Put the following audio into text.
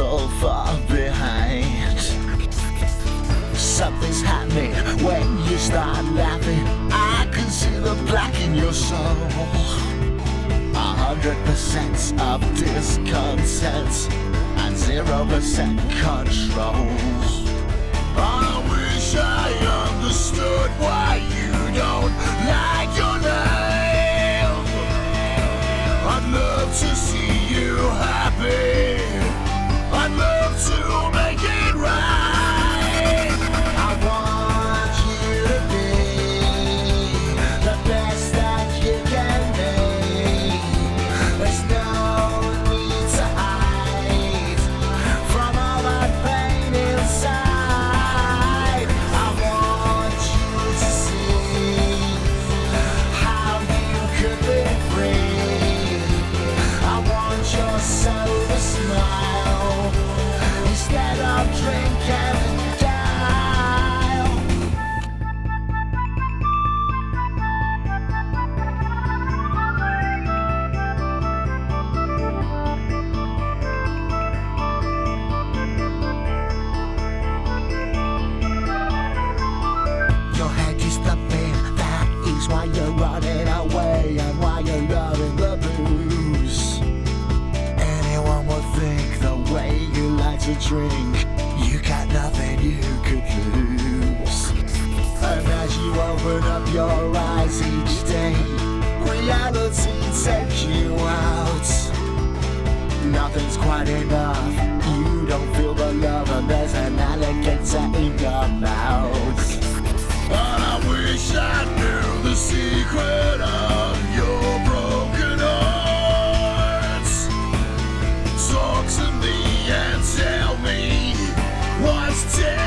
so far behind. Something's happening when you start laughing. I can see the black in your soul. 100% of discontent and 0% control. I wish I understood why you don't like your name. I'd love to see you happy. I'd love to make it right. I want you to be the best that you can be. There's no need to hide from all that pain inside. I want you to see how you could be free. I want your soul to smile instead of drink and die. Your head is the pain, that is why you're running away and why you're loving the blues. Anyone would think the way you like to drink, you got nothing you could lose. And as you open up your eyes each day, reality takes you out. Nothing's quite enough, you don't feel the love, and there's an alligator in your mouth. But I wish I knew the secret of your broken heart. Talk to me and tell me what's